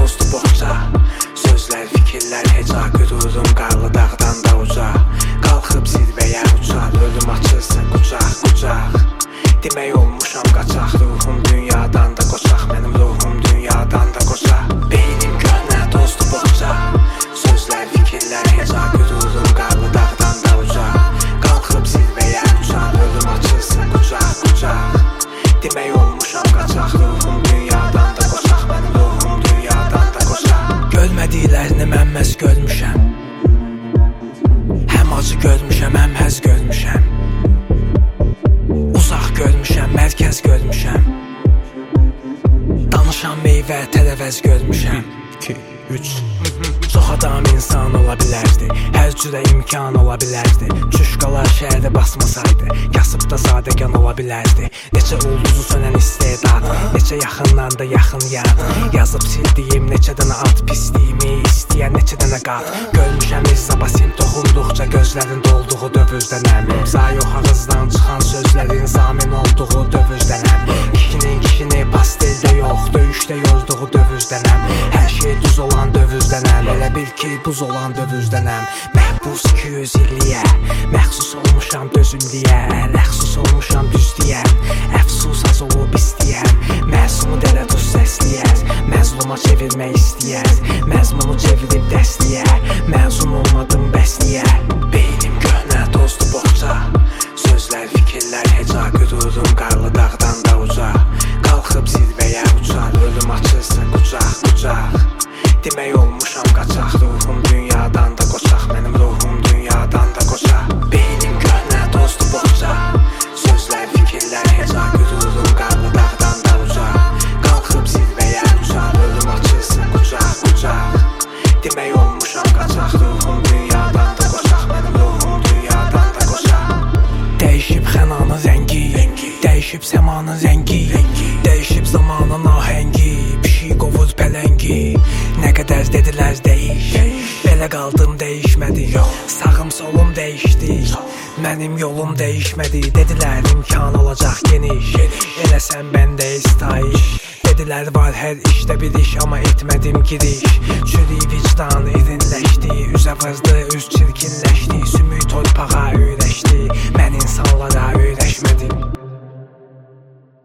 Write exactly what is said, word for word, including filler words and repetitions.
tozdu boğça. Sözlər, fikirlər heca, qürurum qarlı dağdan da uca. Qalxıb zirvəyə uçar, ölüm açılsın qucaq, qucaq. Demək olmuşam qaçaq, ruhum dünyadan da qoçaq. Mənim ruhum dünyadan da qoçaq. Beynim köhnə tozdu boğça. Sözlər, fikirlər heca, qürurum qarlı dağdan da uca. Qalxıb zirvəyə uçar, ölüm açılsın qucaq, qucaq. Demək olmuşam qaçaq, ruhum dünyadan da qoçaq. Mənim ruhum dünyadan da qoçaq. Görmədiklərini mən məhz görmüşəm. Həm acı görmüşəm, həm həz görmüşəm. Uzaq görmüşəm, mərkəz görmüşəm. Danışan meyvə, tərəvəz görmüşəm. iki, üç Çox adam insan ola bilərdi, hər cürə imkan ola bilərdi. Çuşqalar şəhərdə basmasaydı, kasıb da sadəgan ola bilərdi. Neçə ulduzu sönən istedad, neçə yaxından da yaxın yad. Yazıb sildiyim neçə dənə at pisliyimi istəyən neçə dənə qat. Görmüşəm izza basim toxunduqca gözlərin dolduğu dövüzdənəm. İmza yox ağızdan çıxan sözlərin zamin olduğu dövüzdənəm. Kişinin kişini pasteldə yox, döyüşdə yozduğu dövüzdənəm. Hər şey düz olan dövüzdənəm, elə bil ki buz olan dövüzdənəm. Məhbus iki yüz illiyə, məxsus olmuşam dözümliyə. Rəxsus olmuşam düzləyən, əfsus az olub istəyən. Məsumu dələ tuz səsləyər, məzluma çevirmək istəyər. Məzmunu çevirib dəsləyər, məzun olmadım bəsləyər. Beynim köhnə tozdu boğça. Sözlər, fikirlər heca, qürurum qarlı dağdan da uca. Qalxıb zirvəyə uçar, ölüm açılsın qucaq, qucaq. Demək olmuşam qaçaq, ruhum dünyadan da qoçaq. Mənim ruhum dünyadan da qoçaq. Beynim köhnə tozdu boğça. Sözlər, fikirlər heca, qürurum qarlı dağdan da uca. Qalxıb zirvəyə uçar, ölüm açılsın qucaq, qucaq. Demək olmuşam qaçaq, ruhum dünyadan da qoçaq. Mənim ruhum dünyadan da qoçaq. Dəyişib xənanın rəngi, dəyişib səmanın rəngi, dəyişib zamanın ahəngi, pişik qovur pələngi. Nə qədər dedilər dəyiş, belə qaldım dəyişmədi. Sağım solum dəyişdi, mənim yolum dəyişmədi. Dedilər imkan olacaq geniş, eləsən bəndə istayiş. Dedilər var hər işdə bir iş, amma etmədim giriş. Çürük vicdan irinləşdi, üzə vızdı, üz çirkinləşdi. Sümük torpağa öyrəşdi, mən insanlara öyrəşmədim.